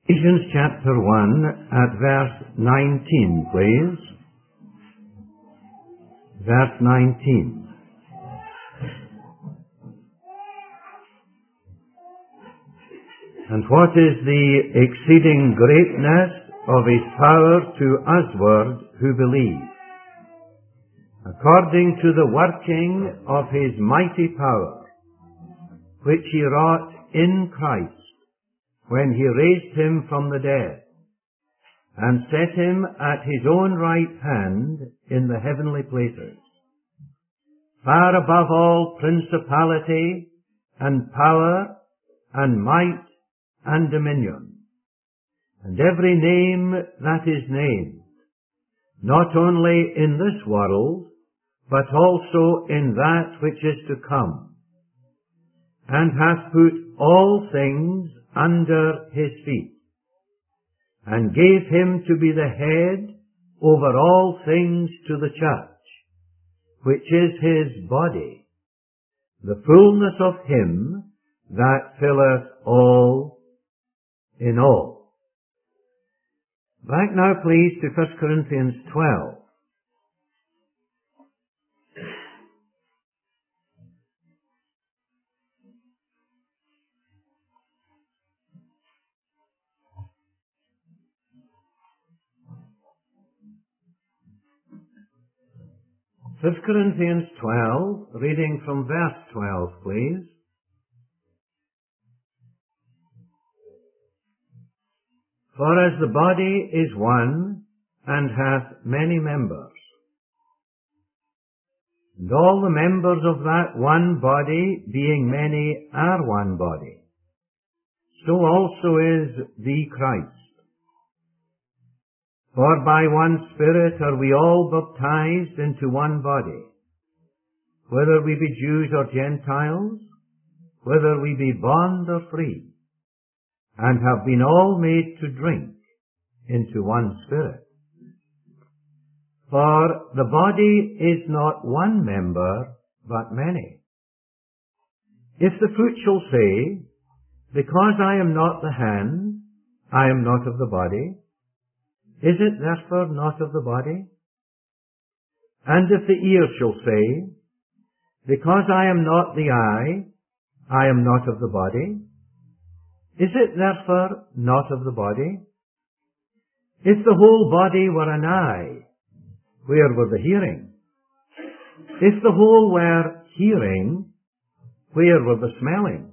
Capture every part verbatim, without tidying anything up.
Ephesians chapter one at verse nineteen, please. Verse nineteen. And what is the exceeding greatness of His power to usward who believe, according to the working of His mighty power, which He wrought in Christ, when He raised Him from the dead, and set Him at His own right hand in the heavenly places, far above all principality and power and might and dominion, and every name that is named, not only in this world, but also in that which is to come, and hath put all things under His feet, and gave Him to be the head over all things to the church, which is His body, the fullness of Him that filleth all in all. Back now, please, to First Corinthians twelve. First Corinthians twelve, reading from verse twelve, please. For as the body is one, and hath many members, and all the members of that one body, being many, are one body, so also is the Christ. For by one Spirit are we all baptized into one body, whether we be Jews or Gentiles, whether we be bond or free, and have been all made to drink into one Spirit. For the body is not one member, but many. If the foot shall say, because I am not the hand, I am not of the body, is it therefore not of the body? And if the ear shall say, because I am not the eye, I am not of the body, is it therefore not of the body? If the whole body were an eye, where were the hearing? If the whole were hearing, where were the smelling?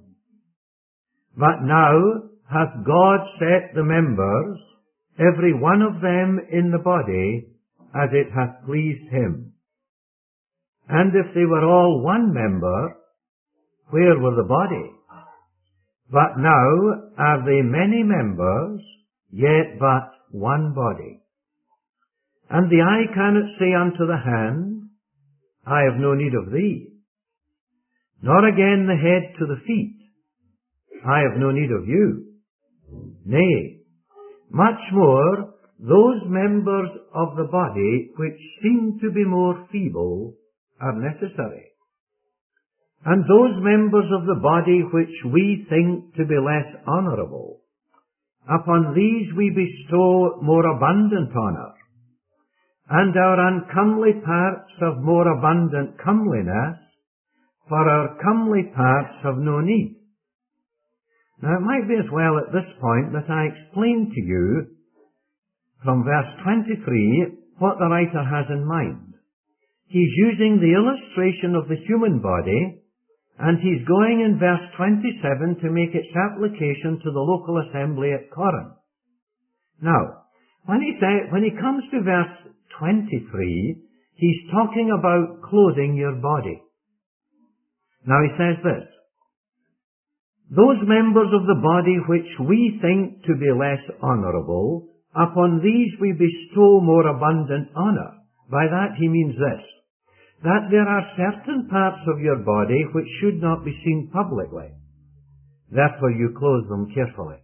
But now hath God set the members, every one of them in the body, as it hath pleased Him. And if they were all one member, where were the body? But now are they many members, yet but one body. And the eye cannot say unto the hand, I have no need of thee, nor again the head to the feet, I have no need of you. Nay, much more, those members of the body which seem to be more feeble are necessary. And those members of the body which we think to be less honourable, upon these we bestow more abundant honour, and our uncomely parts have more abundant comeliness, for our comely parts have no need. Now it might be as well at this point that I explain to you from verse twenty-three what the writer has in mind. He's using the illustration of the human body, and he's going in verse twenty-seven to make its application to the local assembly at Corinth. Now, when he say, when he comes to verse twenty-three, he's talking about clothing your body. Now he says this, those members of the body which we think to be less honourable, upon these we bestow more abundant honour. By that he means this, that there are certain parts of your body which should not be seen publicly. Therefore you clothe them carefully.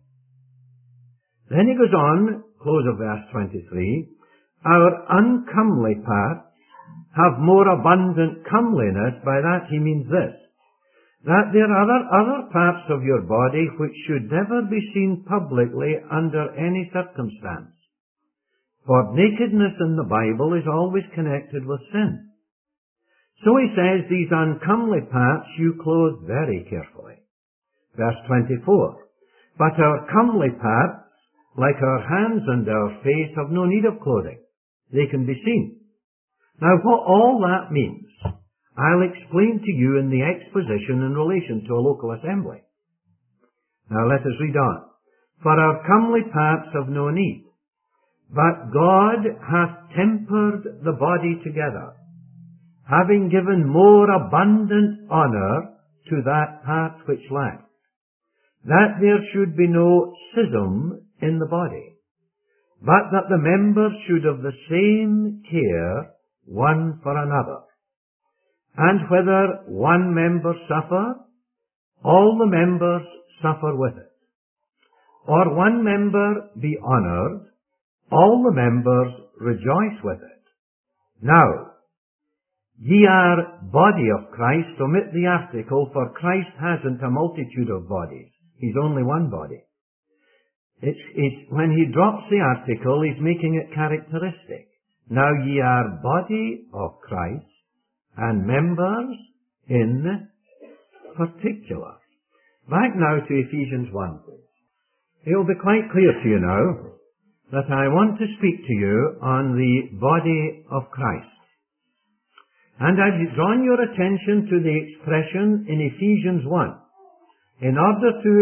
Then he goes on, close of verse twenty-three, our uncomely parts have more abundant comeliness. By that he means this, that there are other, other parts of your body which should never be seen publicly under any circumstance. For nakedness in the Bible is always connected with sin. So he says these uncomely parts you clothe very carefully. Verse twenty-four. But our comely parts, like our hands and our face, have no need of clothing. They can be seen. Now what all that means, I'll explain to you in the exposition in relation to a local assembly. Now let us read on. For our comely parts have no need, but God hath tempered the body together, having given more abundant honour to that part which lacked, that there should be no schism in the body, but that the members should have the same care one for another. And whether one member suffer, all the members suffer with it. Or one member be honoured, all the members rejoice with it. Now, ye are body of Christ, omit the article, for Christ hasn't a multitude of bodies. He's only one body. It's, it's, when he drops the article, he's making it characteristic. Now ye are body of Christ, and members in particular. Back now to Ephesians one, please. It will be quite clear to you now that I want to speak to you on the body of Christ. And I've drawn your attention to the expression in Ephesians one in order to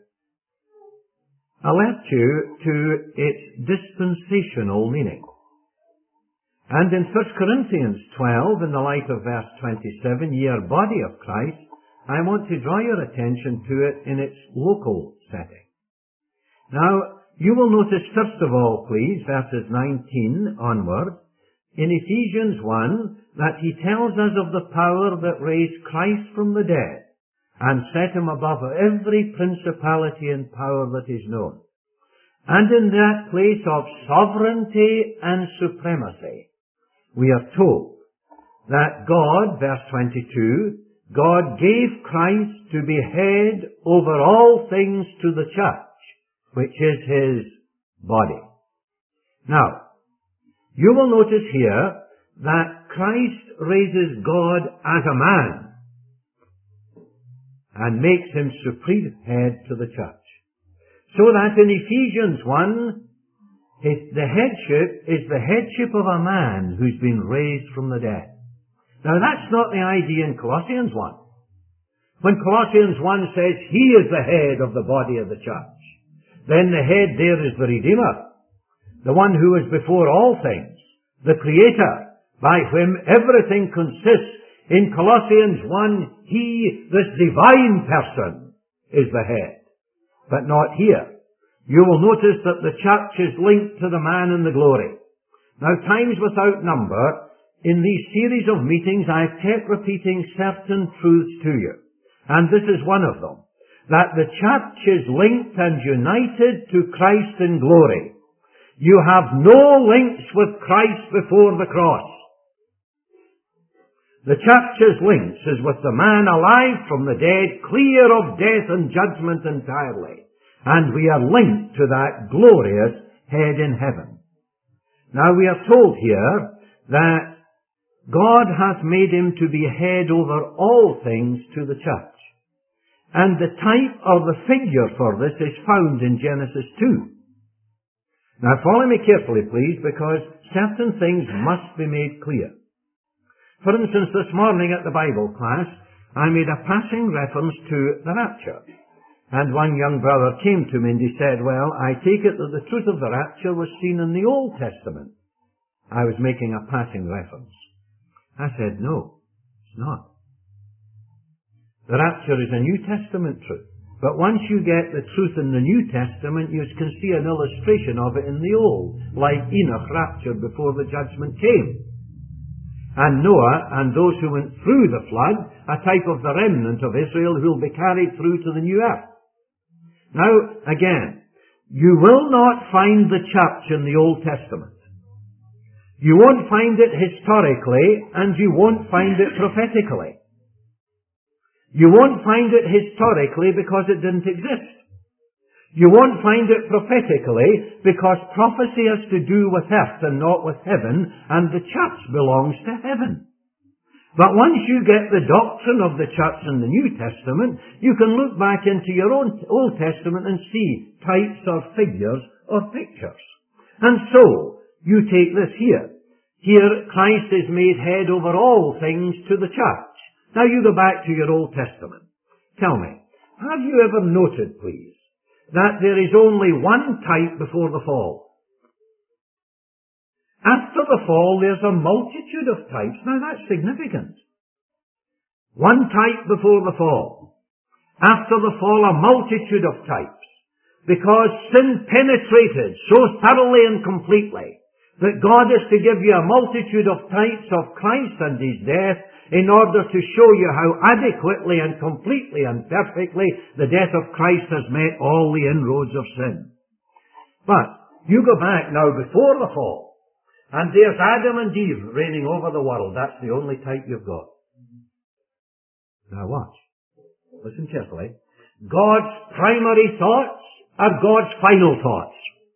alert you to its dispensational meaning. And in First Corinthians twelve, in the light of verse twenty-seven, ye are body of Christ, I want to draw your attention to it in its local setting. Now, you will notice first of all, please, verses nineteen onward, in Ephesians one, that he tells us of the power that raised Christ from the dead and set him above every principality and power that is known. And in that place of sovereignty and supremacy, we are told that God, verse twenty-two, God gave Christ to be head over all things to the church, which is his body. Now, you will notice here that Christ raises God as a man and makes him supreme head to the church. So that in Ephesians one, his, the headship is the headship of a man who's been raised from the dead. Now that's not the idea in Colossians one. When Colossians one says he is the head of the body of the church, then the head there is the Redeemer, the one who is before all things, the Creator, by whom everything consists. In Colossians one, he, this divine person, is the head, but not here. You will notice that the church is linked to the man in the glory. Now, times without number, in these series of meetings, I've kept repeating certain truths to you. And this is one of them. That the church is linked and united to Christ in glory. You have no links with Christ before the cross. The church's links is with the man alive from the dead, clear of death and judgment entirely. And we are linked to that glorious head in heaven. Now we are told here that God hath made him to be head over all things to the church. And the type or the figure for this is found in Genesis two. Now follow me carefully, please, because certain things must be made clear. For instance, this morning at the Bible class, I made a passing reference to the rapture. And one young brother came to me and he said, well, I take it that the truth of the rapture was seen in the Old Testament. I was making a passing reference. I said, no, it's not. The rapture is a New Testament truth. But once you get the truth in the New Testament, you can see an illustration of it in the Old, like Enoch raptured before the judgment came. And Noah and those who went through the flood, a type of the remnant of Israel who will be carried through to the new earth. Now, again, you will not find the church in the Old Testament. You won't find it historically, and you won't find it prophetically. You won't find it historically because it didn't exist. You won't find it prophetically because prophecy has to do with earth and not with heaven, and the church belongs to heaven. But once you get the doctrine of the church in the New Testament, you can look back into your own Old Testament and see types or figures or pictures. And so, you take this here. Here, Christ is made head over all things to the church. Now you go back to your Old Testament. Tell me, have you ever noted, please, that there is only one type before the fall? After the fall, there's a multitude of types. Now that's significant. One type before the fall. After the fall, a multitude of types. Because sin penetrated so thoroughly and completely that God is to give you a multitude of types of Christ and His death in order to show you how adequately and completely and perfectly the death of Christ has met all the inroads of sin. But you go back now before the fall, and there's Adam and Eve reigning over the world. That's the only type you've got. Now watch. Listen carefully. God's primary thoughts are God's final thoughts.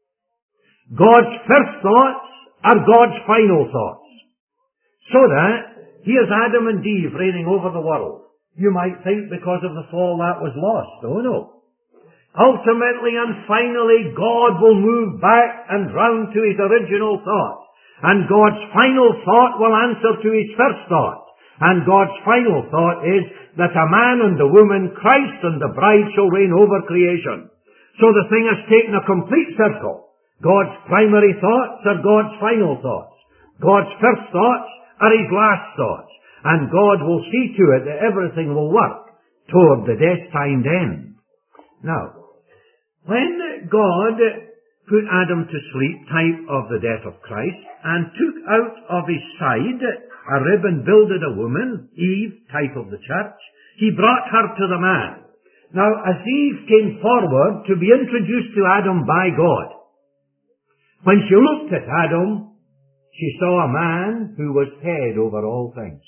God's first thoughts are God's final thoughts. So that, here's Adam and Eve reigning over the world. You might think because of the fall that was lost. Oh no. Ultimately and finally, God will move back and round to His original thought. And God's final thought will answer to His first thought. And God's final thought is that a man and a woman, Christ and the bride, shall reign over creation. So the thing has taken a complete circle. God's primary thoughts are God's final thoughts. God's first thoughts are His last thoughts. And God will see to it that everything will work toward the destined end. Now, when God put Adam to sleep, type of the death of Christ, and took out of his side a rib and builded a woman, Eve, type of the church, He brought her to the man. Now, as Eve came forward to be introduced to Adam by God, when she looked at Adam, she saw a man who was head over all things.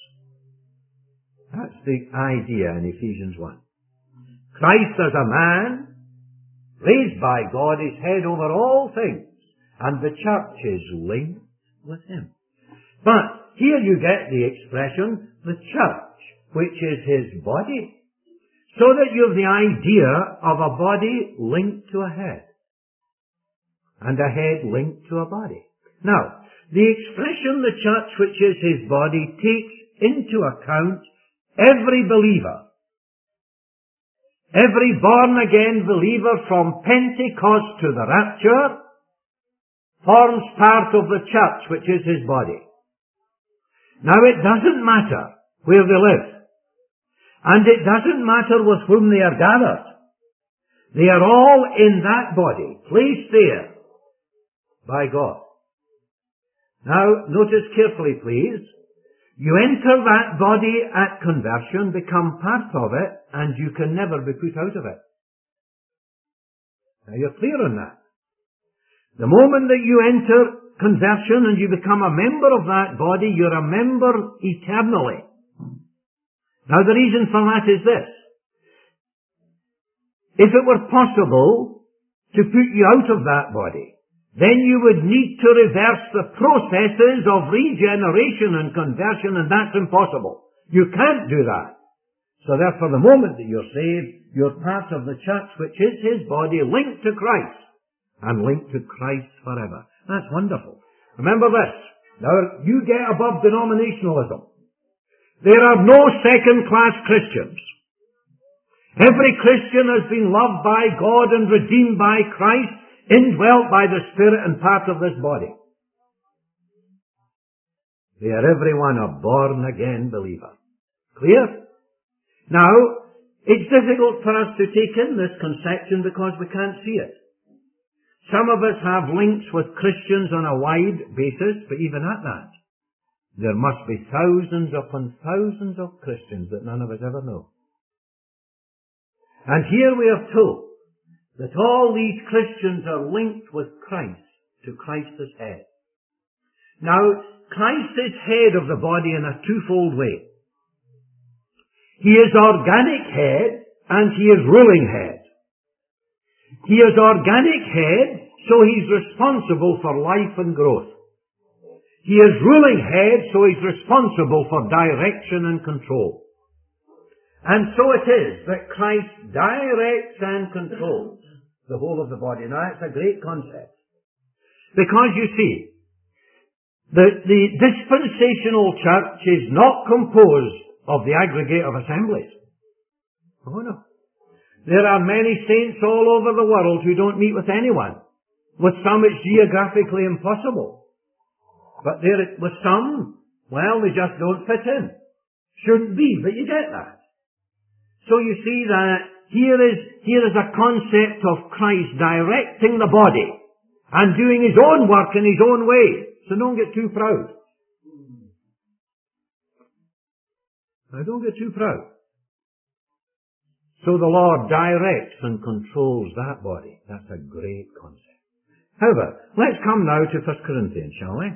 That's the idea in Ephesians one. Christ as a man, raised by God, is head over all things, and the church is linked with Him. But here you get the expression, the church, which is His body, so that you have the idea of a body linked to a head, and a head linked to a body. Now, the expression the church, which is His body, takes into account every believer. Every born-again believer from Pentecost to the rapture forms part of the church, which is His body. Now it doesn't matter where they live, and it doesn't matter with whom they are gathered. They are all in that body, placed there by God. Now, notice carefully, please. You enter that body at conversion, become part of it, and you can never be put out of it. Now you're clear on that. The moment that you enter conversion and you become a member of that body, you're a member eternally. Now the reason for that is this. If it were possible to put you out of that body, then you would need to reverse the processes of regeneration and conversion, and that's impossible. You can't do that. So therefore, the moment that you're saved, you're part of the church, which is His body, linked to Christ, and linked to Christ forever. That's wonderful. Remember this. Now, you get above denominationalism. There are no second-class Christians. Every Christian has been loved by God and redeemed by Christ, indwelt by the Spirit and part of this body. They are every one a born-again believer. Clear? Now, it's difficult for us to take in this conception because we can't see it. Some of us have links with Christians on a wide basis, but even at that, there must be thousands upon thousands of Christians that none of us ever know. And here we are told that all these Christians are linked with Christ, to Christ as head. Now, Christ is head of the body in a twofold way. He is organic head and he is ruling head. He is organic head, so he's responsible for life and growth. He is ruling head, so he's responsible for direction and control. And so it is that Christ directs and controls the whole of the body. Now that's a great concept. Because you see, the, the dispensational church is not composed of the aggregate of assemblies. Oh no. There are many saints all over the world who don't meet with anyone. With some it's geographically impossible. But there, with some, well, they just don't fit in. Shouldn't be, but you get that. So you see that here is, here is a concept of Christ directing the body and doing his own work in his own way. So don't get too proud. Now don't get too proud. So the Lord directs and controls that body. That's a great concept. However, let's come now to First Corinthians, shall we?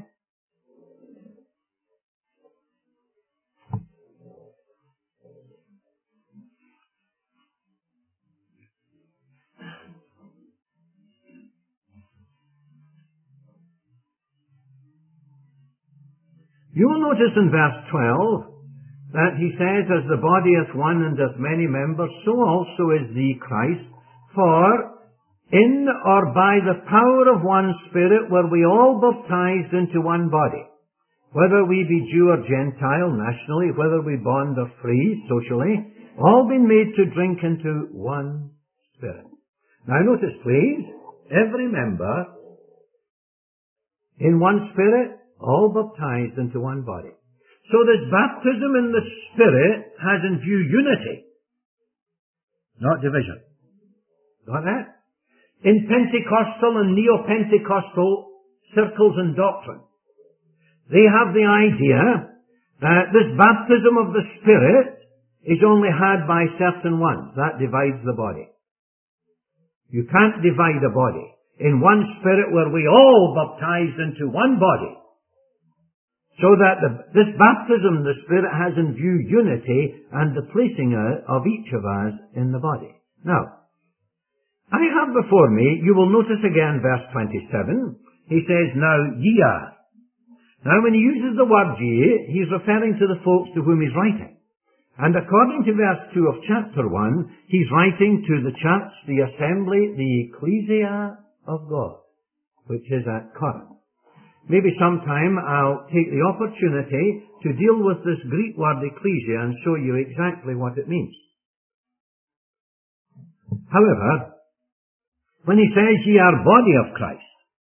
You will notice in verse twelve that he says, as the body hath one and hath many members, so also is the Christ. For in or by the power of one Spirit were we all baptized into one body, whether we be Jew or Gentile, nationally, whether we bond or free, socially, all been made to drink into one Spirit. Now notice, please, every member in one Spirit, all baptized into one body. So this baptism in the Spirit has in view unity, not division. Got that? In Pentecostal and Neo-Pentecostal circles and doctrine, they have the idea that this baptism of the Spirit is only had by certain ones. That divides the body. You can't divide a body. In one Spirit were we all baptized into one body. So that the, this baptism, the Spirit has in view unity and the placing of each of us in the body. Now, I have before me, you will notice again verse twenty-seven, he says, now ye are. Now when he uses the word ye, he's referring to the folks to whom he's writing. And according to verse two of chapter one, he's writing to the church, the assembly, the ecclesia of God, which is at Corinth. Maybe sometime I'll take the opportunity to deal with this Greek word ecclesia and show you exactly what it means. However, when he says ye are body of Christ,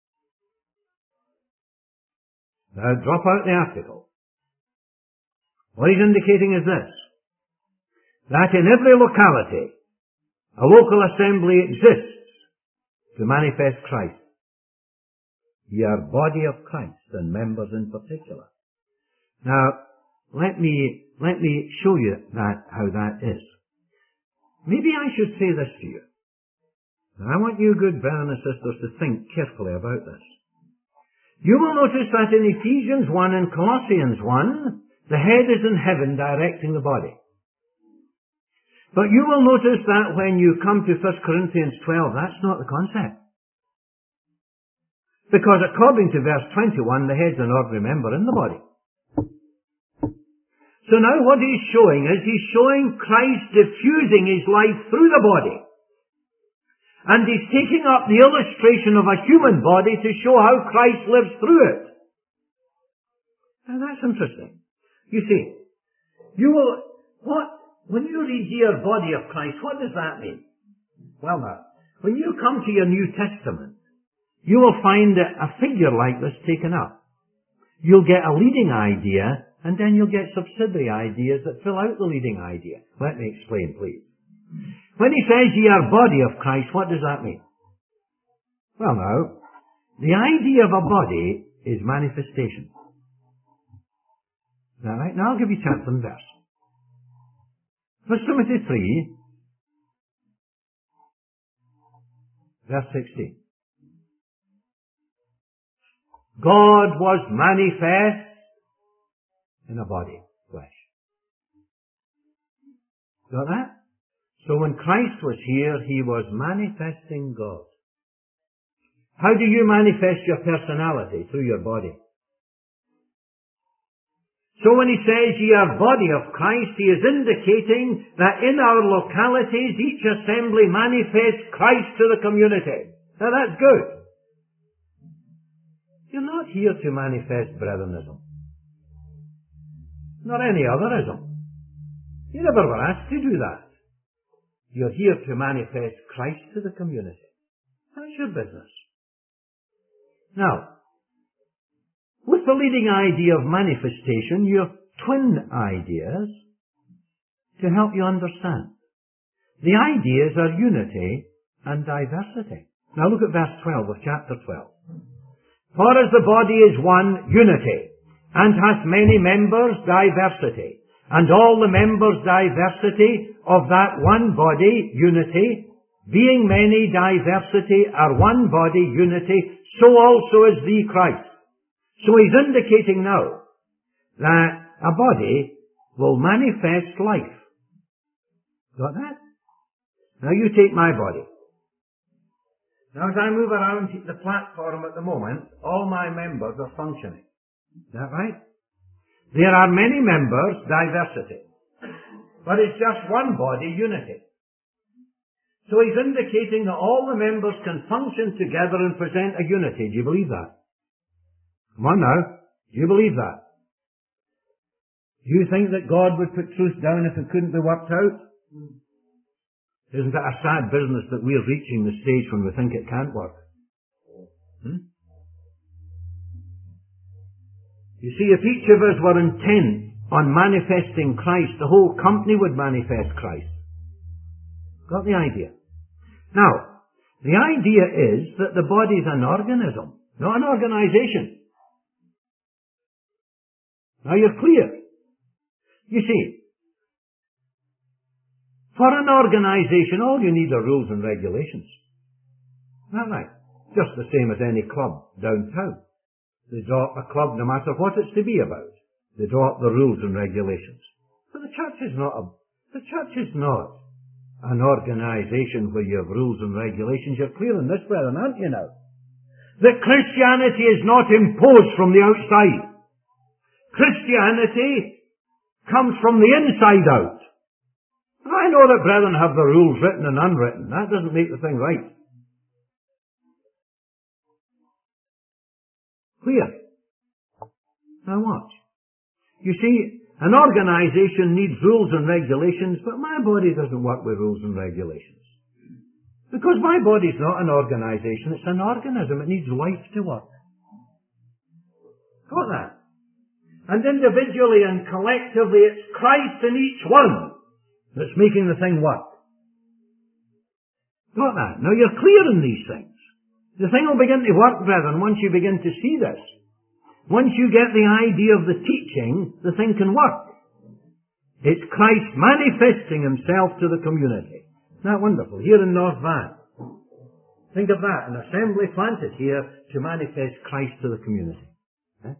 now drop out the article. What he's indicating is this, that in every locality a local assembly exists to manifest Christ. Ye are body of Christ, and members in particular. Now, let me, let me show you that, how that is. Maybe I should say this to you. Now, I want you good brothers and sisters to think carefully about this. You will notice that in Ephesians one and Colossians one, the head is in heaven directing the body. But you will notice that when you come to First Corinthians twelve, that's not the concept. Because according to verse twenty-one, the head's an ordinary member in the body. So now what he's showing is, he's showing Christ diffusing his life through the body. And he's taking up the illustration of a human body to show how Christ lives through it. Now that's interesting. You see, you will, what, when you read here, body of Christ, what does that mean? Well now, when you come to your New Testament, you will find a figure like this taken up. You'll get a leading idea, and then you'll get subsidiary ideas that fill out the leading idea. Let me explain, please. When he says ye are body of Christ, what does that mean? Well now, the idea of a body is manifestation. Now, right, now I'll give you chapter and verse. First Timothy three, verse sixteen. God was manifest in a body, flesh. Got that? So when Christ was here, He was manifesting God. How do you manifest your personality? Through your body. So when He says, ye are body of Christ, He is indicating that in our localities, each assembly manifests Christ to the community. Now that's good. You're not here to manifest Brethrenism. Not any other ism. You never were asked to do that. You're here to manifest Christ to the community. That's your business. Now, with the leading idea of manifestation, you have twin ideas to help you understand. The ideas are unity and diversity. Now look at verse twelve of chapter twelve. For as the body is one, unity, and hath many members, diversity, and all the members, diversity of that one body, unity, being many, diversity, are one body, unity, so also is the Christ. So he's indicating now that a body will manifest life. Got that? Now you take my body. Now as I move around the platform at the moment, all my members are functioning. Is that right? There are many members, diversity. But it's just one body, unity. So he's indicating that all the members can function together and present a unity. Do you believe that? Come on now. Do you believe that? Do you think that God would put truth down if it couldn't be worked out? Isn't it a sad business that we're reaching the stage when we think it can't work? Hmm? You see, if each of us were intent on manifesting Christ, the whole company would manifest Christ. Got the idea? Now, the idea is that the body is an organism, not an organization. Now you're clear. You see, for an organization, all you need are rules and regulations. Isn't that right? Just the same as any club downtown. They draw up a club no matter what it's to be about. They draw up the rules and regulations. But the church is not a, the church is not an organization where you have rules and regulations. You're clear on this, brethren, aren't you now? That Christianity is not imposed from the outside. Christianity comes from the inside out. I know that brethren have the rules written and unwritten. That doesn't make the thing right. Clear? Now watch. You see, an organization needs rules and regulations, but my body doesn't work with rules and regulations. Because my body's not an organization, it's an organism. It needs life to work. Got that? And individually and collectively, it's Christ in each one that's making the thing work. Got that? Now you're clear in these things. The thing will begin to work, brethren, once you begin to see this. Once you get the idea of the teaching, the thing can work. It's Christ manifesting himself to the community. Isn't that wonderful? Here in North Van. Think of that, an assembly planted here to manifest Christ to the community. Eh?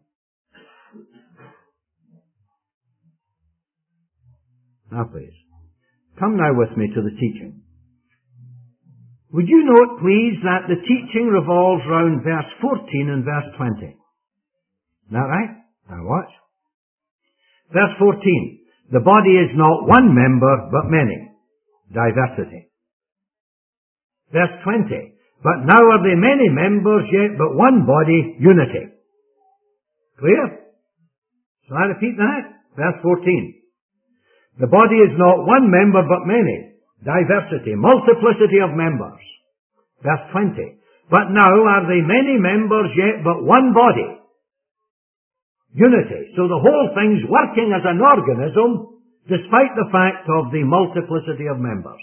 Now please, come now with me to the teaching. Would you note, please, that the teaching revolves round verse fourteen and verse twenty. Is that right? Now watch. Verse fourteen. The body is not one member, but many. Diversity. Verse twenty. But now are there many members, yet but one body, unity. Clear? Shall I repeat that? Verse fourteen. The body is not one member, but many. Diversity, multiplicity of members. Verse twenty. But now are they many members, yet but one body. Unity. So the whole thing's working as an organism, despite the fact of the multiplicity of members.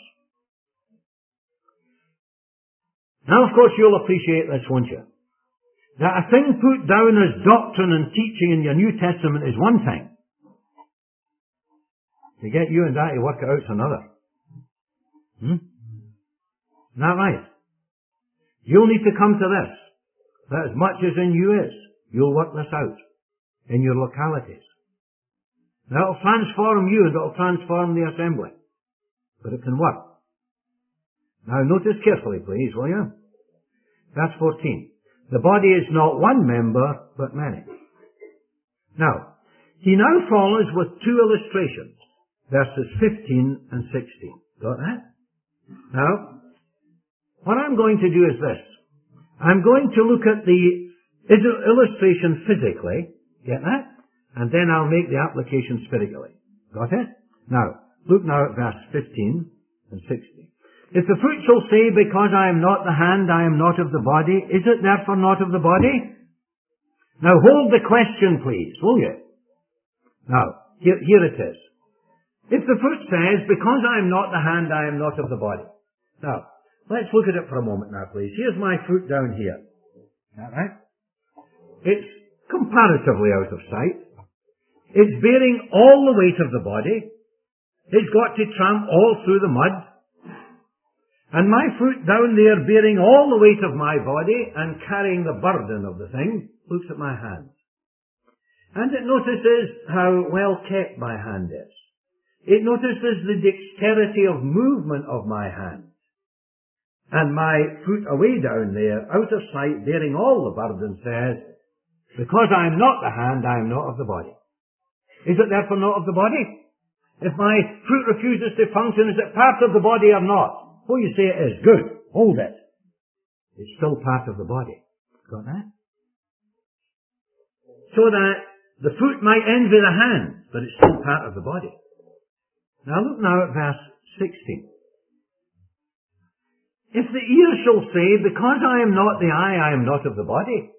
Now, of course, you'll appreciate this, won't you? That a thing put down as doctrine and teaching in your New Testament is one thing. To get you and I to work it out's another. Hmm? Isn't that right? You'll need to come to this. That as much as in you is, you'll work this out in your localities. That'll transform you and it'll transform the assembly. but it can work. Now notice carefully, please, will you? Verse fourteen. The body is not one member, but many. Now, he now follows with two illustrations, verses fifteen and sixteen. Got that? Now, what I'm going to do is this. I'm going to look at the illustration physically, get that? And then I'll make the application spiritually. Got it? Now, look now at verse fifteen and sixteen. If the fruit shall say, because I am not the hand, I am not of the body, is it therefore not of the body? Now hold the question, please, will you? Now, here, here it is. If the fruit says, because I am not the hand, I am not of the body. Now, let's look at it for a moment now, please. Here's my fruit down here. Is that right? It's comparatively out of sight. It's bearing all the weight of the body. It's got to tramp all through the mud. And my fruit down there bearing all the weight of my body and carrying the burden of the thing looks at my hand. And it notices how well kept my hand is. It notices the dexterity of movement of my hand. And my fruit away down there, out of sight, bearing all the burden, says, because I am not the hand, I am not of the body. Is it therefore not of the body? If my fruit refuses to function, is it part of the body or not? Oh, you say it is. Good. Hold it. It's still part of the body. Got that? So that the fruit might envy the hand, but it's still part of the body. Now look now at verse sixteen. If the ear shall say, because I am not the eye, I am not of the body.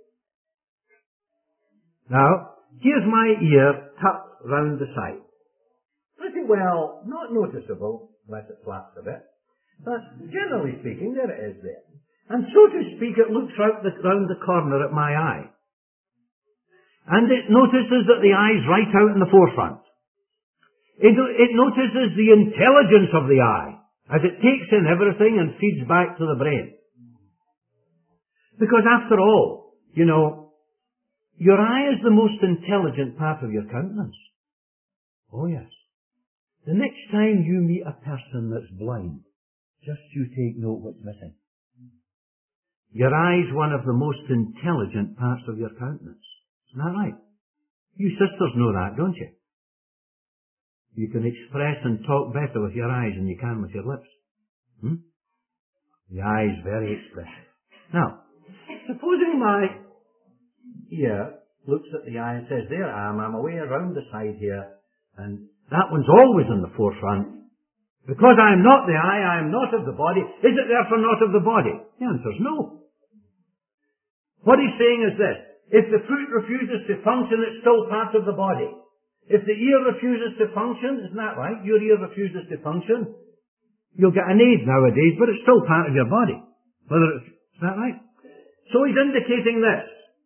Now, here's my ear tucked round the side. Pretty well, not noticeable, unless it flaps a bit. But generally speaking, there it is there. And so to speak, it looks out the, round the corner at my eye. And it notices that the eye's right out in the forefront. It, it notices the intelligence of the eye as it takes in everything and feeds back to the brain. Because after all, you know, your eye is the most intelligent part of your countenance. Oh yes. The next time you meet a person that's blind, just you take note what's missing. Your eye's one of the most intelligent parts of your countenance. Isn't that right? You sisters know that, don't you? You can express and talk better with your eyes than you can with your lips. Hmm? The eye's very expressive. Now, supposing my ear looks at the eye and says, there I am, I'm away around the side here, and that one's always in the forefront. Because I am not the eye, I am not of the body. Is it therefore not of the body? The answer is no. What he's saying is this. If the fruit refuses to function, it's still part of the body. If the ear refuses to function, isn't that right? Your ear refuses to function. You'll get an aid nowadays, but it's still part of your body. Whether it's, is that right? So he's indicating this.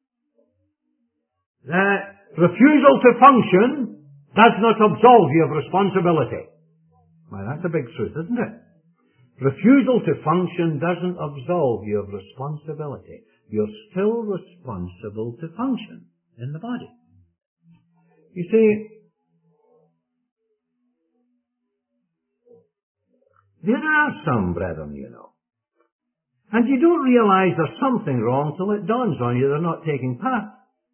That refusal to function does not absolve you of responsibility. Why, that's a big truth, isn't it? Refusal to function doesn't absolve you of responsibility. You're still responsible to function in the body. You see, there are some brethren, you know, and you don't realize there's something wrong till it dawns on you they're not taking part.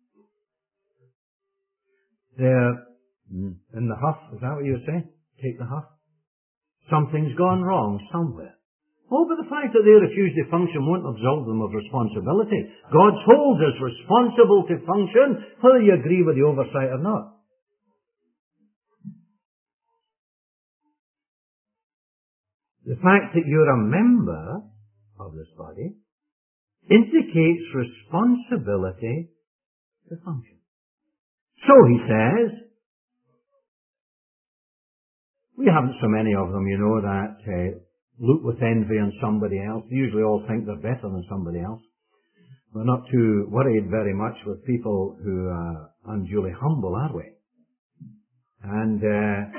They're in the huff, is that what you say? Take the huff? Something's gone wrong somewhere. Oh, but the fact that they refuse to function won't absolve them of responsibility. God holds us responsible to function, whether you agree with the oversight or not. The fact that you're a member of this body indicates responsibility to function. So he says, we haven't so many of them, you know, that uh, look with envy on somebody else. They usually all think they're better than somebody else. We're not too worried very much with people who are unduly humble, are we? And uh,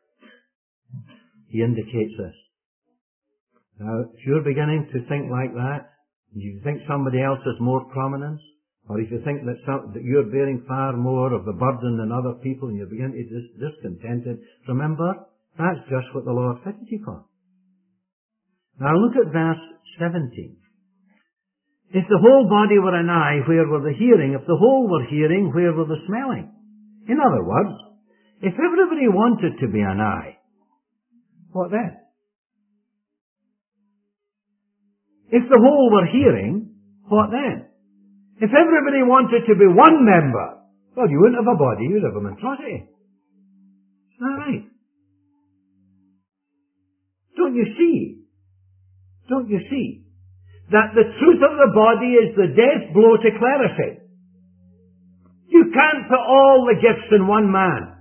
he indicates this. Now, if you're beginning to think like that, if you think somebody else has more prominence, or if you think that, some, that you're bearing far more of the burden than other people and you're beginning to be dis- discontented, remember, that's just what the Lord fitted you for. Now look at verse seventeen. If the whole body were an eye, where were the hearing? If the whole were hearing, where were the smelling? In other words, if everybody wanted to be an eye, what then? If the whole were hearing, what then? If everybody wanted to be one member, well, you wouldn't have a body, you'd have a monstrosity. Isn't that right? Don't you see? Don't you see? That the truth of the body is the death blow to clerisy. You can't put all the gifts in one man.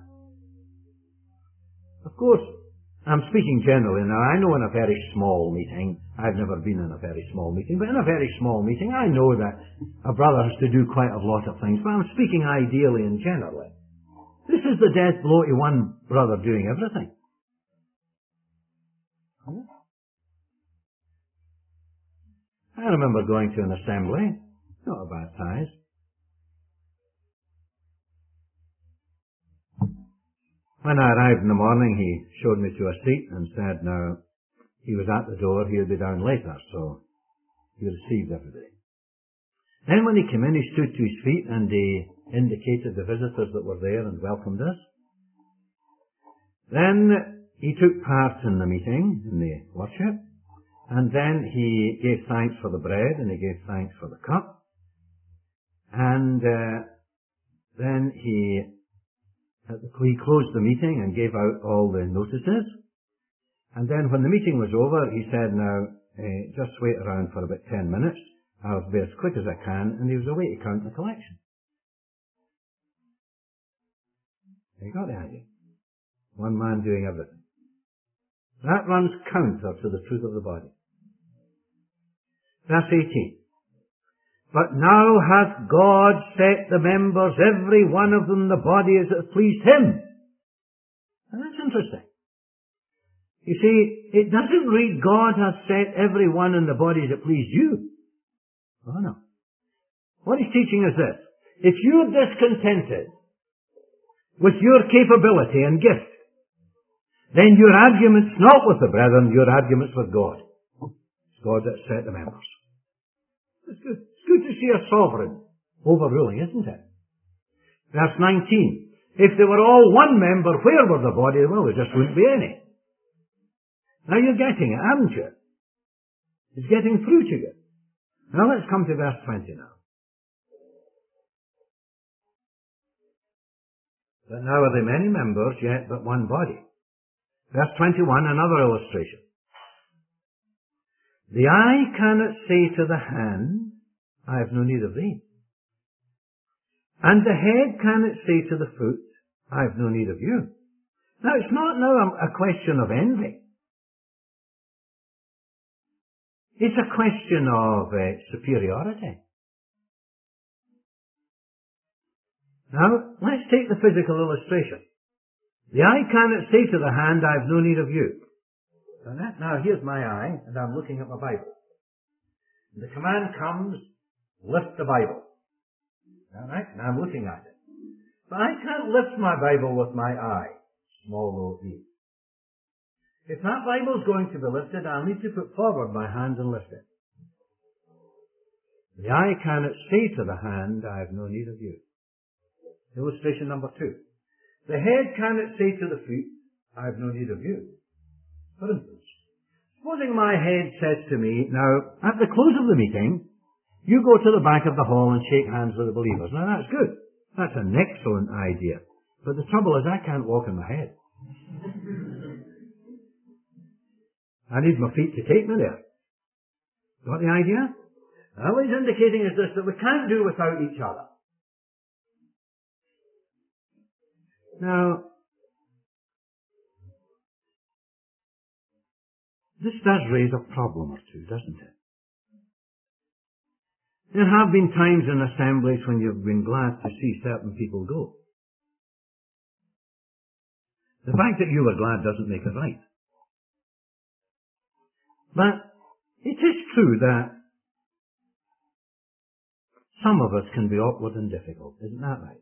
Of course, I'm speaking generally now. I know in a very small meeting, I've never been in a very small meeting, but in a very small meeting, I know that a brother has to do quite a lot of things, but I'm speaking ideally and generally. This is the death blow to one brother doing everything. I remember going to an assembly, not a bad size. When I arrived in the morning, he showed me to a seat and said, now, he was at the door, he'll be down later, so he received everybody. Then when he came in, he stood to his feet and he indicated the visitors that were there and welcomed us. Then he took part in the meeting, in the worship, and then he gave thanks for the bread and he gave thanks for the cup. And uh, then he He closed the meeting and gave out all the notices. And then when the meeting was over, he said, now, uh, just wait around for about ten minutes. I'll be as quick as I can. And he was away to count the collection. You got the idea? One man doing everything. That runs counter to the truth of the body. Verse eighteen. But now hath God set the members, every one of them, the body as it pleased him. And that's interesting. You see, it doesn't read God hath set every one in the body as it pleased you. Oh no. What he's teaching is this. If you're discontented with your capability and gift, then your argument's not with the brethren, your argument's with God. It's God that set the members. That's good. It's good to see a sovereign overruling, isn't it? Verse nineteen. If they were all one member, where were the body? Well, there just wouldn't be any. Now you're getting it, haven't you? It's getting through to you. Now let's come to verse twenty now. But now are there many members, yet but one body. Verse twenty-one, another illustration. The eye cannot say to the hand, I have no need of thee. And the head cannot say to the foot, I have no need of you. Now it's not now a question of envy. It's a question of uh, superiority. Now, let's take the physical illustration. The eye cannot say to the hand, I have no need of you. Now, here's my eye, and I'm looking at my Bible. The command comes, lift the Bible. All right? And I'm looking at it. But I can't lift my Bible with my eye, small low e. If that Bible's going to be lifted, I'll need to put forward my hand and lift it. The eye cannot say to the hand, I have no need of you. Illustration number two. The head cannot say to the feet, I have no need of you. For instance, supposing my head says to me, now, at the close of the meeting, you go to the back of the hall and shake hands with the believers. Now, that's good. That's an excellent idea. But the trouble is, I can't walk in my head. I need my feet to take me there. Got the idea? All he's indicating is this, that we can't do without each other. Now, this does raise a problem or two, doesn't it? There have been times in assemblies when you've been glad to see certain people go. The fact that you were glad doesn't make it right. But it is true that some of us can be awkward and difficult, isn't that right?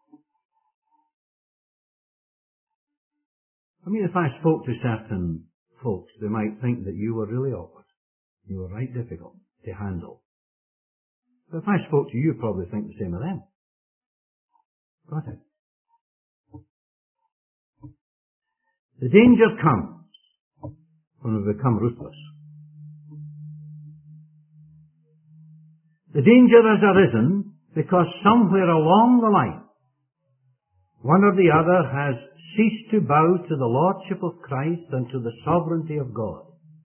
I mean, if I spoke to certain folks, they might think that you were really awkward. You were right difficult to handle. But if I spoke to you, you'd probably think the same of them. Got it? The danger comes when we become ruthless. The danger has arisen because somewhere along the line, one or the other has ceased to bow to the Lordship of Christ and to the sovereignty of God.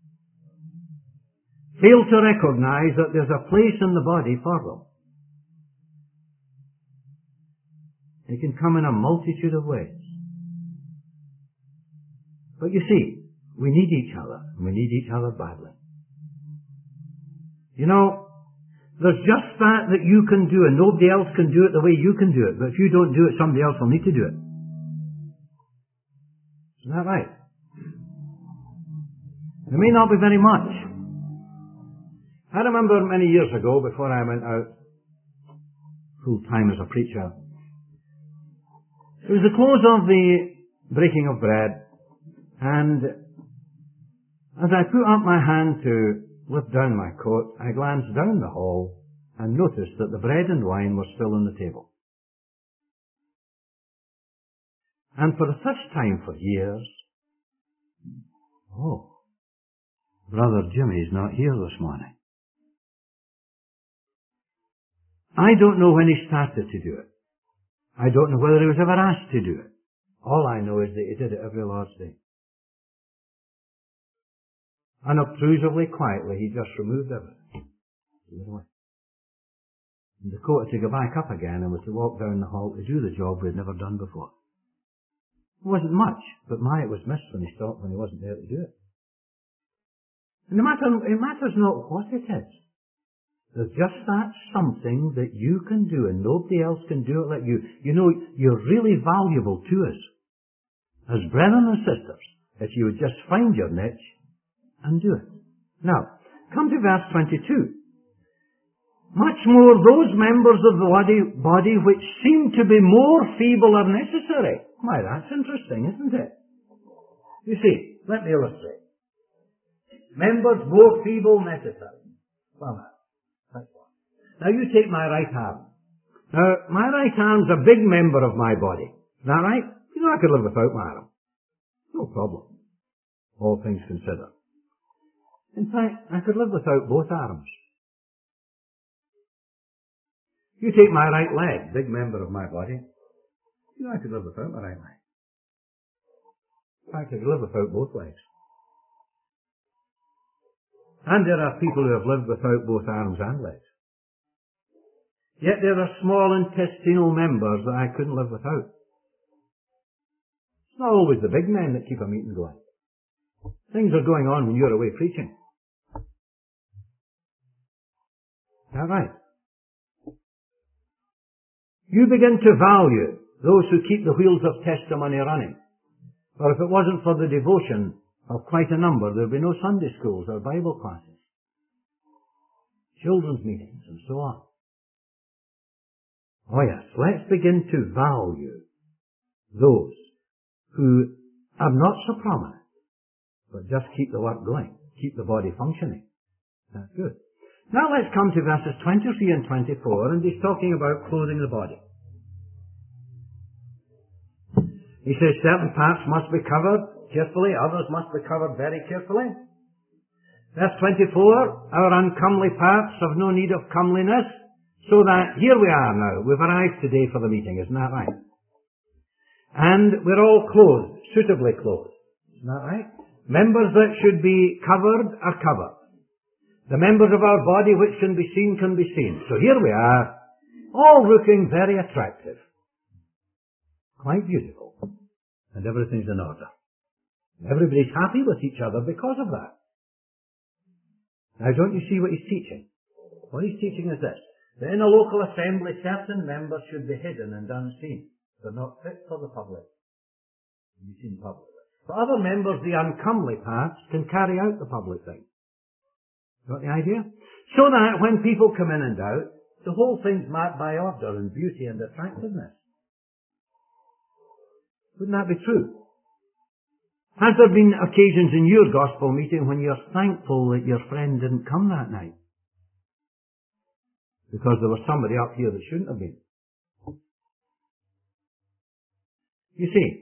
Failed to recognize that there's a place in the body for them. It can come in a multitude of ways. But you see, we need each other, and we need each other badly. You know, there's just that that you can do, and nobody else can do it the way you can do it. But if you don't do it, somebody else will need to do it. Isn't that right? It may not be very much. I remember many years ago, before I went out full-time as a preacher, it was the close of the breaking of bread, and as I put up my hand to lift down my coat, I glanced down the hall and noticed that the bread and wine were still on the table. And for the first time for years, oh, Brother Jimmy's not here this morning. I don't know when he started to do it. I don't know whether he was ever asked to do it. All I know is that he did it every Lord's Day. Unobtrusively, quietly, he just removed everything. And the coat had to go back up again and was to walk down the hall to do the job we had never done before. It wasn't much, but my, it was missed when he stopped when he wasn't there to do it. And the matter, it matters not what it is. There's just that something that you can do and nobody else can do it like you. You know, you're really valuable to us as brethren and sisters if you would just find your niche and do it. Now, come to verse twenty-two. Much more those members of the body, body which seem to be more feeble are necessary. Why, that's interesting, isn't it? You see, let me illustrate. Members more feeble necessary. Well, that's one. Now you take my right arm. Now, my right arm's a big member of my body. Is that right? You know, I could live without my arm. No problem. All things considered. In fact, I could live without both arms. You take my right leg, big member of my body. You know, I could live without my right leg. In fact, I could live without both legs. And there are people who have lived without both arms and legs. Yet there are small intestinal members that I couldn't live without. It's not always the big men that keep a meeting going. Things are going on when you're away preaching. Is that right? You begin to value those who keep the wheels of testimony running. For if it wasn't for the devotion of quite a number, there would be no Sunday schools or Bible classes, children's meetings, and so on. Oh yes, let's begin to value those who are not so prominent, but just keep the work going, keep the body functioning. That's good. Now let's come to verses twenty-three and twenty-four, and he's talking about clothing the body. He says certain parts must be covered carefully, others must be covered very carefully. Verse twenty-four, our uncomely parts have no need of comeliness, so that here we are now, we've arrived today for the meeting, isn't that right? And we're all clothed, suitably clothed, isn't that right? Members that should be covered are covered. The members of our body which can be seen can be seen. So here we are, all looking very attractive. Quite beautiful. And everything's in order. Everybody's happy with each other because of that. Now don't you see what he's teaching? What he's teaching is this. That in a local assembly, certain members should be hidden and unseen. They're not fit for the public. To be seen publicly. But other members, the uncomely parts, can carry out the public thing. Got the idea? So that when people come in and out, the whole thing's marked by order and beauty and attractiveness. Wouldn't that be true? Has there been occasions in your gospel meeting when you're thankful that your friend didn't come that night? Because there was somebody up here that shouldn't have been. You see,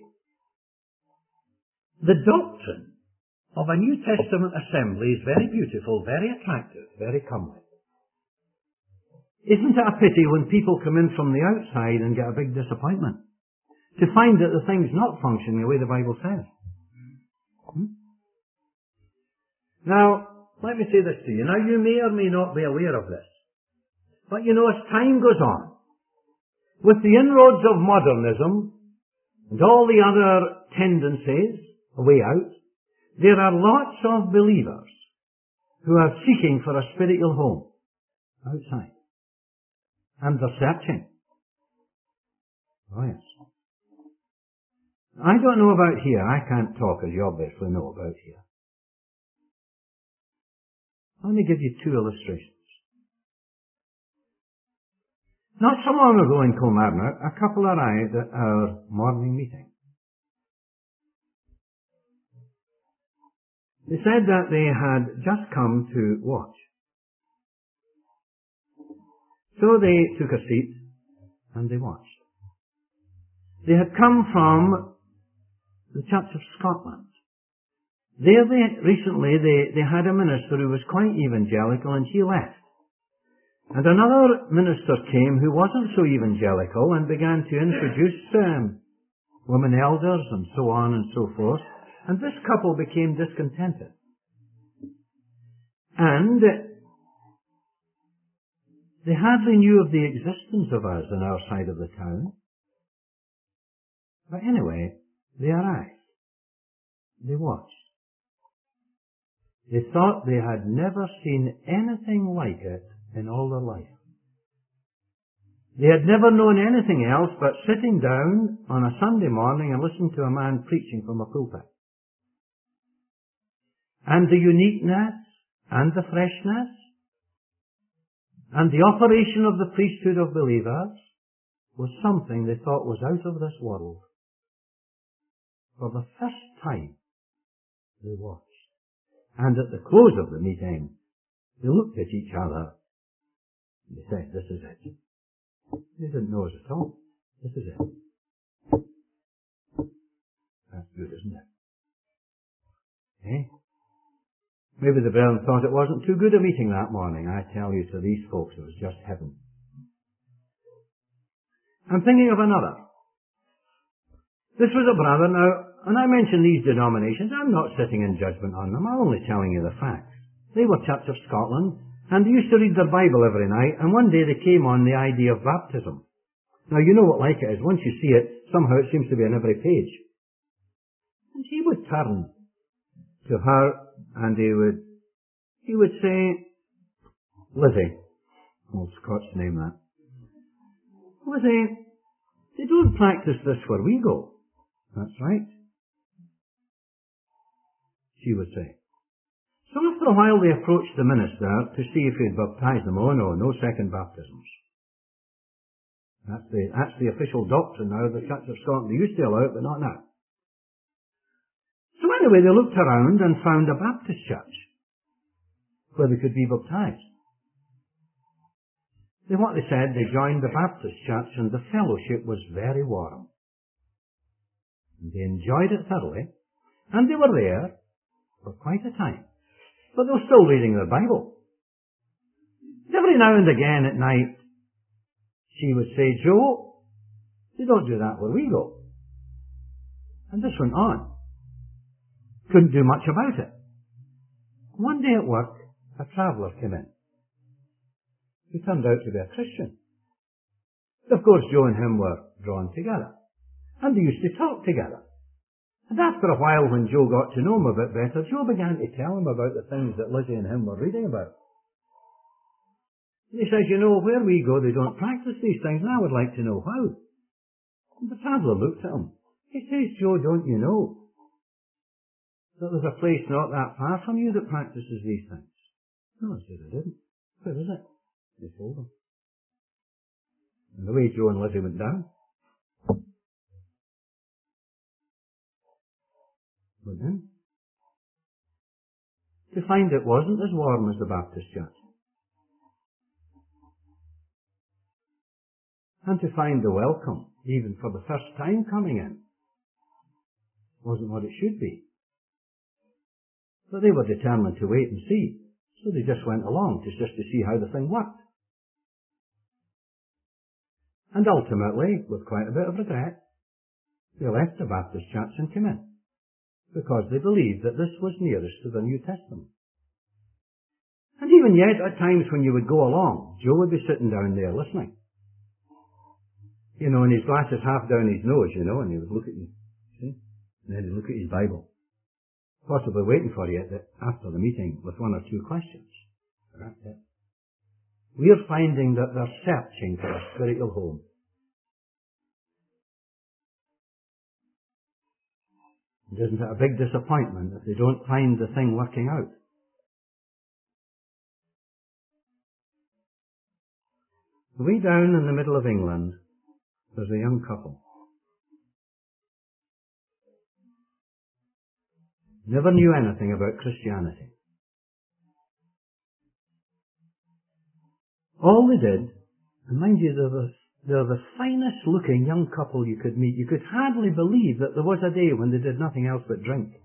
the doctrine of a New Testament assembly is very beautiful, very attractive, very comely. Isn't it a pity when people come in from the outside and get a big disappointment? To find that the thing's not functioning the way the Bible says. Hmm? Now, let me say this to you. Now, you may or may not be aware of this. But you know, as time goes on, with the inroads of modernism and all the other tendencies away out, there are lots of believers who are seeking for a spiritual home outside. And they're searching. Oh yes. I don't know about here. I can't talk, as you obviously know about here. Let me give you two illustrations. Not so long ago in Kilmarnock, a couple arrived at our morning meeting. They said that they had just come to watch. So they took a seat and they watched. They had come from the Church of Scotland. There they, recently they, they had a minister who was quite evangelical and she left. And another minister came who wasn't so evangelical and began to introduce um, women elders and so on and so forth. And this couple became discontented. And they hardly knew of the existence of us on our side of the town. But anyway, they arrived. They watched. They thought they had never seen anything like it in all their life. They had never known anything else but sitting down on a Sunday morning and listening to a man preaching from a pulpit. And the uniqueness and the freshness and the operation of the priesthood of believers was something they thought was out of this world. For the first time, they watched. And at the close of the meeting, they looked at each other and they said, "This is it." They didn't know us at all. This is it. That's good, isn't it? Eh? Maybe the brethren thought it wasn't too good a meeting that morning. I tell you, to these folks, it was just heaven. I'm thinking of another. This was a brother. Now, when I mention these denominations, I'm not sitting in judgment on them. I'm only telling you the facts. They were Church of Scotland, and they used to read their Bible every night, and one day they came on the idea of baptism. Now, you know what like it is. Once you see it, somehow it seems to be on every page. And he would turn to her, and he would, he would say, "Lizzie," old Scots name that, "Lizzie, they don't practice this where we go." "That's right," she would say. So after a while they approached the minister to see if he'd baptize them. "Oh no, no second baptisms." That's the, that's the official doctrine now of the Church of Scotland. They used to allow it, but not now. So anyway, they looked around and found a Baptist church where they could be baptized. Then what they said, they joined the Baptist church and the fellowship was very warm. And they enjoyed it thoroughly, and they were there for quite a time. But they were still reading their Bible. Every now and again at night, she would say, "Joe, they don't do that where we go." And this went on. Couldn't do much about it. One day at work, a traveller came in. He turned out to be a Christian. Of course, Joe and him were drawn together. And they used to talk together. And after a while, when Joe got to know him a bit better, Joe began to tell him about the things that Lizzie and him were reading about. And he says, "You know, where we go, they don't practice these things, and I would like to know how." And the traveller looked at him. He says, "Joe, don't you know that there's a place not that far from you that practices these things?" "No," he said, "I didn't." "Where is it?" They told him. And the way Joe and Lizzie went down. Went in. To find it wasn't as warm as the Baptist church. And to find the welcome, even for the first time coming in, wasn't what it should be. But they were determined to wait and see. So they just went along to just to see how the thing worked. And ultimately, with quite a bit of regret, they left the Baptist church and came in, because they believed that this was nearest to the New Testament. And even yet, at times when you would go along, Joe would be sitting down there listening. You know, and his glasses half down his nose, you know, and he would look at you, see? And then he'd look at his Bible, possibly waiting for you at the, after the meeting with one or two questions. That's it. We're finding that they're searching for a spiritual home. And isn't it a big disappointment if they don't find the thing working out? Way down in the middle of England, there's a young couple. Never knew anything about Christianity. All they did, and mind you, they're the, they're the finest looking young couple you could meet. You could hardly believe that there was a day when they did nothing else but drink.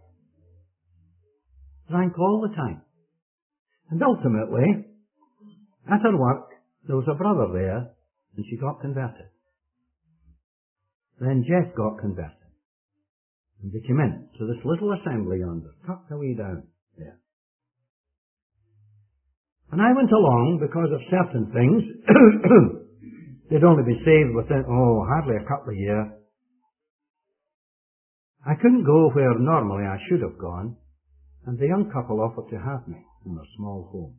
Drank all the time. And ultimately, at her work, there was a brother there, and she got converted. Then Jeff got converted. And they came in to this little assembly yonder, tucked away down there. And I went along because of certain things. They'd only been saved within, oh, hardly a couple of years. I couldn't go where normally I should have gone, and the young couple offered to have me in their small home.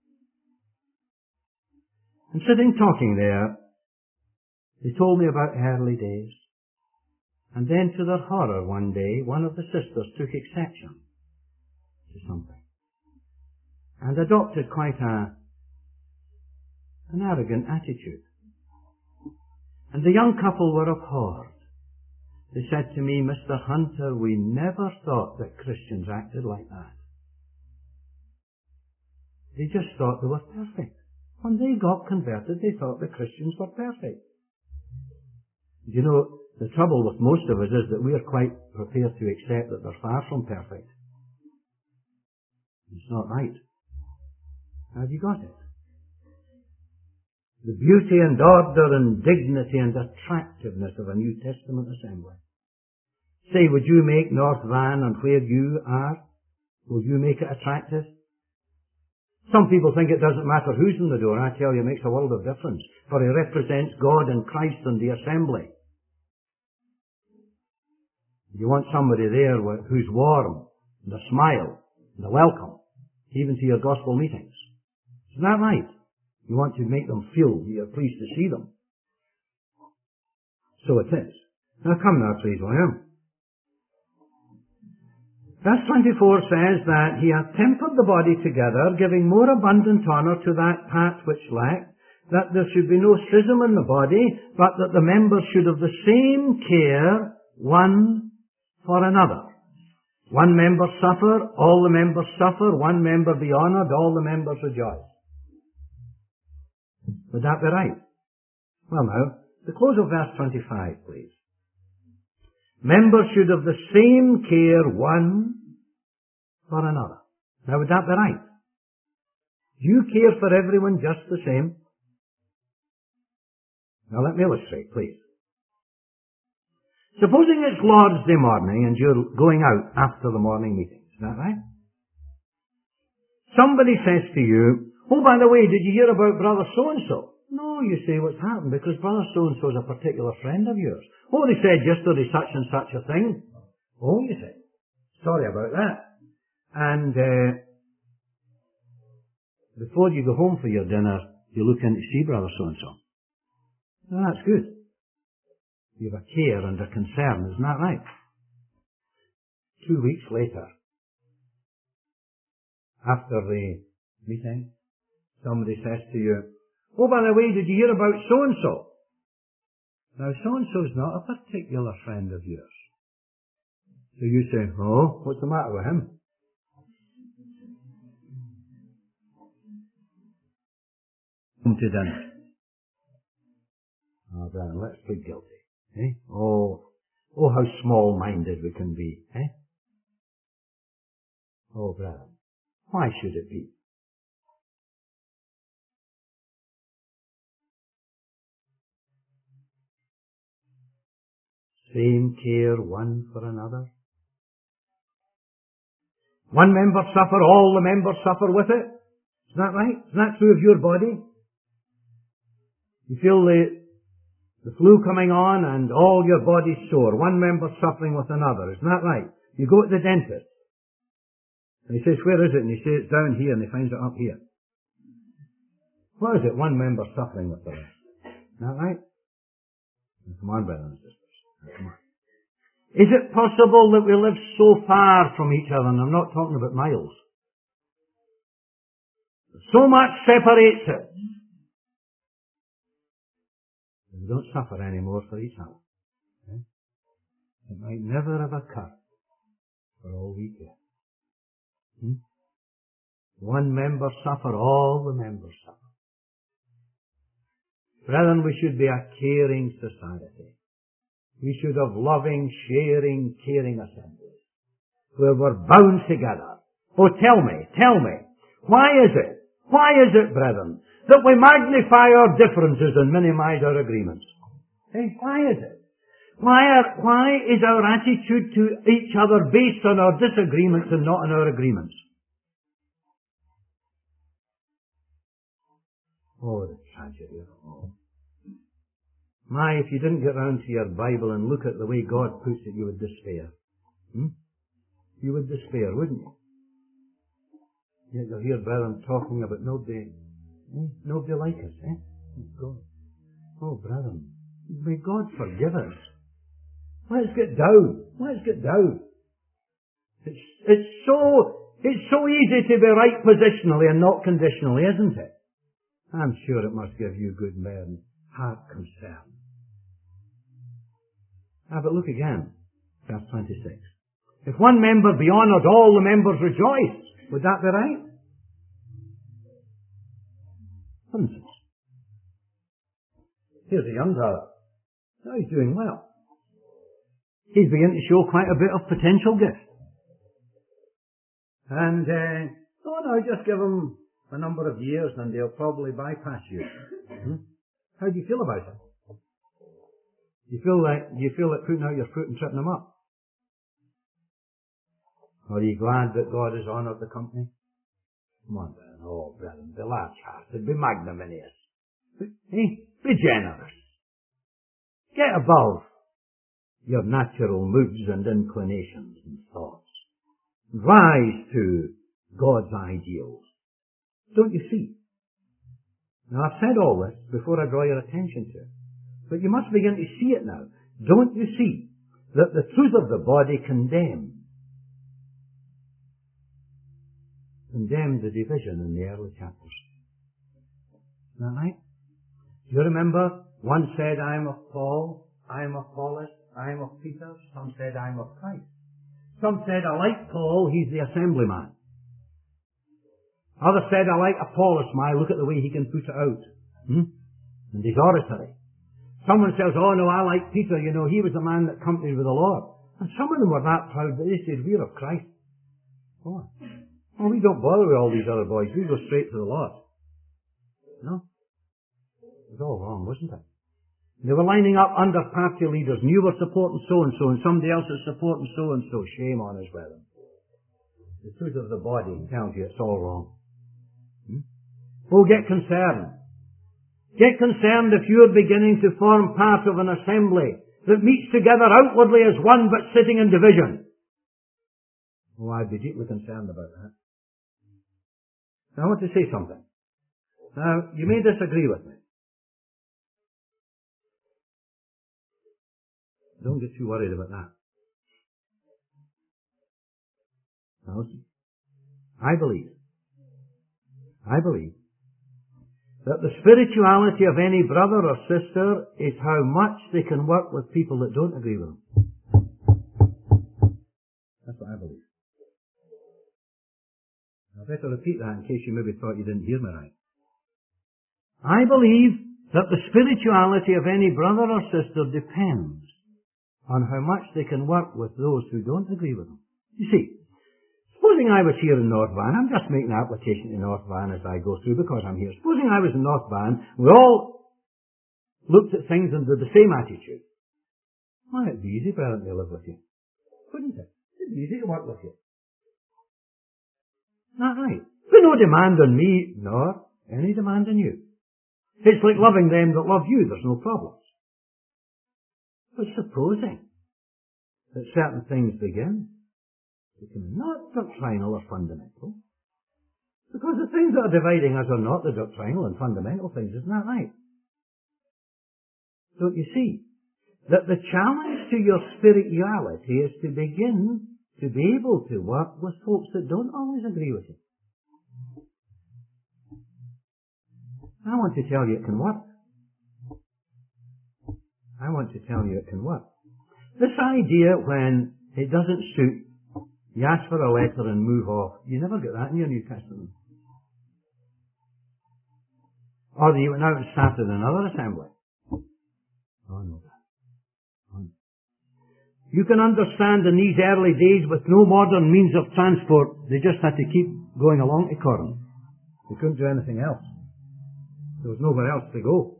And sitting talking there, they told me about early days. And then to their horror one day, one of the sisters took exception to something and adopted quite a, an arrogant attitude. And the young couple were abhorred. They said to me, Mister Hunter, we never thought that Christians acted like that. They just thought they were perfect. When they got converted, they thought the Christians were perfect. You know, the trouble with most of us is that we are quite prepared to accept that they're far from perfect. It's not right. Have you got it? The beauty and order and dignity and attractiveness of a New Testament assembly. Say, would you make North Van and where you are, would you make it attractive? Some people think it doesn't matter who's in the door. I tell you, it makes a world of difference. For he represents God and Christ and the assembly. You want somebody there who's warm, and a smile, and a welcome, even to your gospel meetings. Isn't that right? You want to make them feel you're pleased to see them. So it is. Now come now, please, William. Verse twenty-four says that he hath tempered the body together, giving more abundant honour to that part which lacked, that there should be no schism in the body, but that the members should have the same care one for another. One member suffer, all the members suffer. One member be honoured, all the members rejoice. Would that be right? Well now, the close of verse twenty-five, please. Members should have the same care one for another. Now would that be right? Do you care for everyone just the same? Now let me illustrate, please. Supposing it's Lord's Day morning and you're going out after the morning meeting. Is that right? Somebody says to you, oh, by the way, did you hear about Brother So-and-so? No, you say, what's happened? Because Brother So-and-so is a particular friend of yours. Oh, they said yesterday such and such a thing. Oh, you say, sorry about that. And uh, before you go home for your dinner, you look in to see Brother So-and-so. Well, that's good. You have a care and a concern, isn't that right? Two weeks later, after the meeting, somebody says to you, oh, by the way, did you hear about so-and-so? Now, so-and-so is not a particular friend of yours. So you say, oh, what's the matter with him? Come to dinner. Oh, brother, let's plead guilty. Eh? Oh, oh, how small-minded we can be. Eh? Oh, brother, why should it be? Same care one for another. One member suffer, all the members suffer with it. Isn't that right? Isn't that true of your body? You feel the, the flu coming on and all your body's sore. One member suffering with another. Isn't that right? You go to the dentist. And he says, where is it? And he says, it's down here, and he finds it up here. What is it? One member suffering with the rest. Isn't that right? Come on, brothers and sisters. Come on. Is it possible that we live so far from each other, and I'm not talking about miles? So much separates us. We don't suffer anymore for each other. Okay? It might never have occurred for all we care. Hmm? One member suffer, all the members suffer. Brethren, we should be a caring society. We should have loving, sharing, caring assemblies where we're bound together. Oh, tell me, tell me, why is it, why is it, brethren, that we magnify our differences and minimize our agreements? Hey, why is it? Why are, why is our attitude to each other based on our disagreements and not on our agreements? Oh, the tragedy of it all. My, if you didn't get round to your Bible and look at the way God puts it, you would despair. Hmm? You would despair, wouldn't you? Yet you'll hear brethren talking about nobody, eh? Nobody like us, eh? God. Oh, brethren, may God forgive us. Let's get down. Let's get down. It's, it's so, it's so easy to be right positionally and not conditionally, isn't it? I'm sure it must give you good men heart concern. Ah, but look again, verse twenty-six. If one member be honoured, all the members rejoice. Would that be right? Nonsense. Here's a young fellow. Now he's doing well. He's beginning to show quite a bit of potential gift. And, uh, oh no, just give him a number of years and they'll probably bypass you. Hmm? How do you feel about it? You feel like, do you feel like putting out your foot and tripping them up? Or are you glad that God has honoured the company? Come on, brethren. Oh, brethren, be large-hearted, be magnanimous. Be, eh? Be generous. Get above your natural moods and inclinations and thoughts. Rise to God's ideals. Don't you see? Now, I've said all this before I draw your attention to it. But you must begin to see it now. Don't you see that the truth of the body condemns? Condemned the division in the early chapters. Isn't that right? Do you remember? One said, I am of Paul, I am of Apollos, I am of Peter. Some said, I am of Christ. Some said, I like Paul, he's the assemblyman. Others said, I like Apollos, my, look at the way he can put it out. Hmm? And his oratory. Someone says, oh no, I like Peter, you know, he was the man that accompanied with the Lord. And some of them were that proud that they said, we're of Christ. Oh, well, we don't bother with all these other boys, we go straight to the Lord. No? It was all wrong, wasn't it? They were lining up under party leaders, and you were supporting so-and-so, and somebody else is supporting so-and-so. Shame on us, brethren. The truth of the body tells you it's all wrong. Hmm? Oh, get concerned. Get concerned if you're beginning to form part of an assembly that meets together outwardly as one but sitting in division. Oh, I'd be deeply concerned about that. Now, I want to say something. Now, you may disagree with me. Don't get too worried about that. Now, listen. I believe, I believe that the spirituality of any brother or sister is how much they can work with people that don't agree with them. That's what I believe. I better repeat that in case you maybe thought you didn't hear me right. I believe that the spirituality of any brother or sister depends on how much they can work with those who don't agree with them. You see, supposing I was here in North Van, I'm just making an application to North Van as I go through because I'm here. Supposing I was in North Van, we all looked at things under the same attitude. Why, it'd be easy, brother, to live with you. Couldn't it? It'd be easy to work with you. Not right. There's no demand on me, nor any demand on you. It's like loving them that love you. There's no problems. But supposing that certain things begin to become not doctrinal or fundamental, because the things that are dividing us are not the doctrinal and fundamental things, isn't that right? Don't you see that the challenge to your spirituality is to begin to be able to work with folks that don't always agree with you? I want to tell you it can work. I want to tell you it can work. This idea when it doesn't suit, you ask for a letter and move off. You never get that in your New Testament. Or that you went out and started another assembly. Oh, no. Oh, no. You can understand in these early days with no modern means of transport, they just had to keep going along to Corinth. They couldn't do anything else. There was nowhere else to go.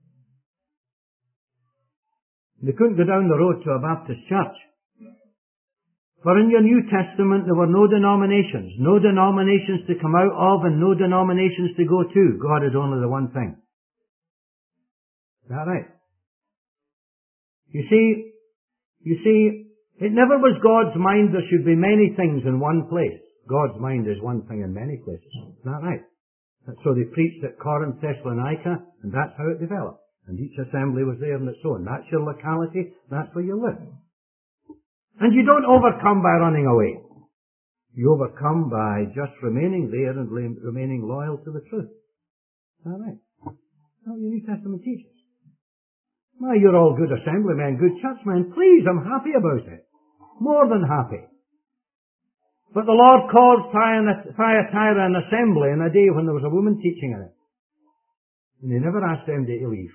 They couldn't go down the road to a Baptist church. For in your New Testament there were no denominations. No denominations to come out of and no denominations to go to. God is only the one thing. Is that right? You see, you see, it never was God's mind there should be many things in one place. God's mind is one thing in many places. Is that right? So they preached at Corinth, Thessalonica, and that's how it developed. And each assembly was there on its own. That's your locality, that's where you live. And you don't overcome by running away. You overcome by just remaining there and remaining loyal to the truth. Is that right? That's what your New Testament teaches. Why, you're all good assemblymen, good churchmen. Please, I'm happy about it. More than happy. But the Lord called Thyatira an assembly in a day when there was a woman teaching in it. And He never asked them to leave.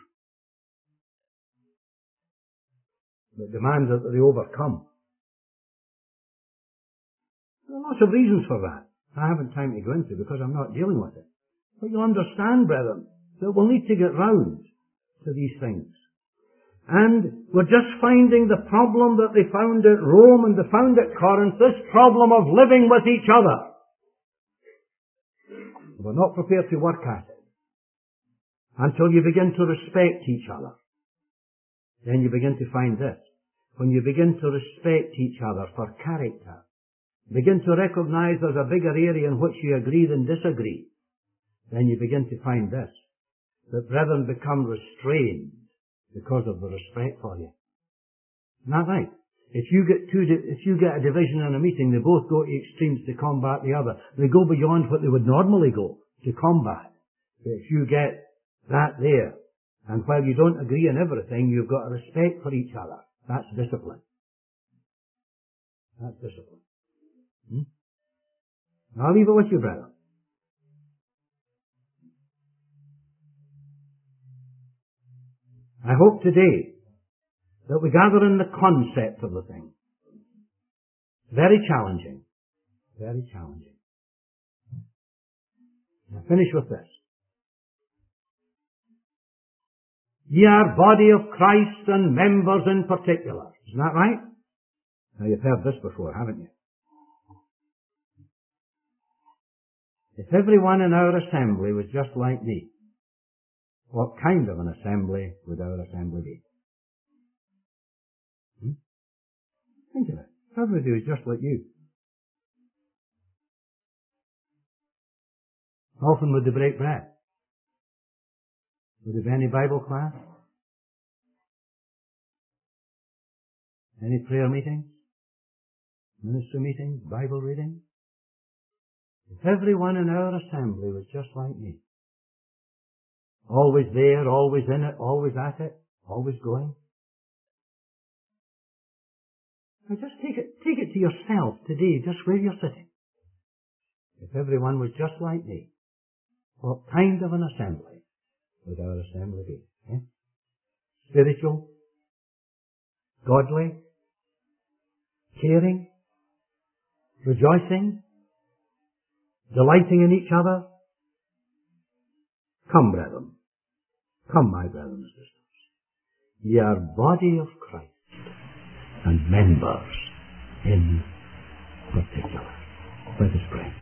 But demanded that they overcome. There are lots of reasons for that. I haven't time to go into because I'm not dealing with it. But you'll understand, brethren, that we'll need to get round to these things. And we're just finding the problem that they found at Rome and they found at Corinth, this problem of living with each other. We're not prepared to work at it until you begin to respect each other. Then you begin to find this. When you begin to respect each other for character, begin to recognize there's a bigger area in which you agree than disagree, then you begin to find this, that brethren become restrained because of the respect for you. Isn't that right? If you get two, if you get a division in a meeting, they both go to extremes to combat the other. They go beyond what they would normally go to combat. But if you get that there, and while you don't agree on everything, you've got a respect for each other. That's discipline. That's discipline. Hmm? I'll leave it with you, brother. I hope today that we gather in the concept of the thing. Very challenging. Very challenging. I'll finish with this. Ye are body of Christ and members in particular. Isn't that right? Now you've heard this before, haven't you? If everyone in our assembly was just like me, what kind of an assembly would our assembly be? Hmm? Think of it. Everybody is just like you. How often would they break bread? Would there be any Bible class? Any prayer meetings? Ministry meetings? Bible reading? If everyone in our assembly was just like me, always there, always in it, always at it, always going, Now just take it, take it to yourself today, just where you're sitting. If everyone was just like me, what kind of an assembly would our assembly be? Eh? Spiritual, godly, caring, rejoicing, delighting in each other. Come, brethren. Come, my brethren and sisters. Ye are body of Christ and members in particular. Let us pray.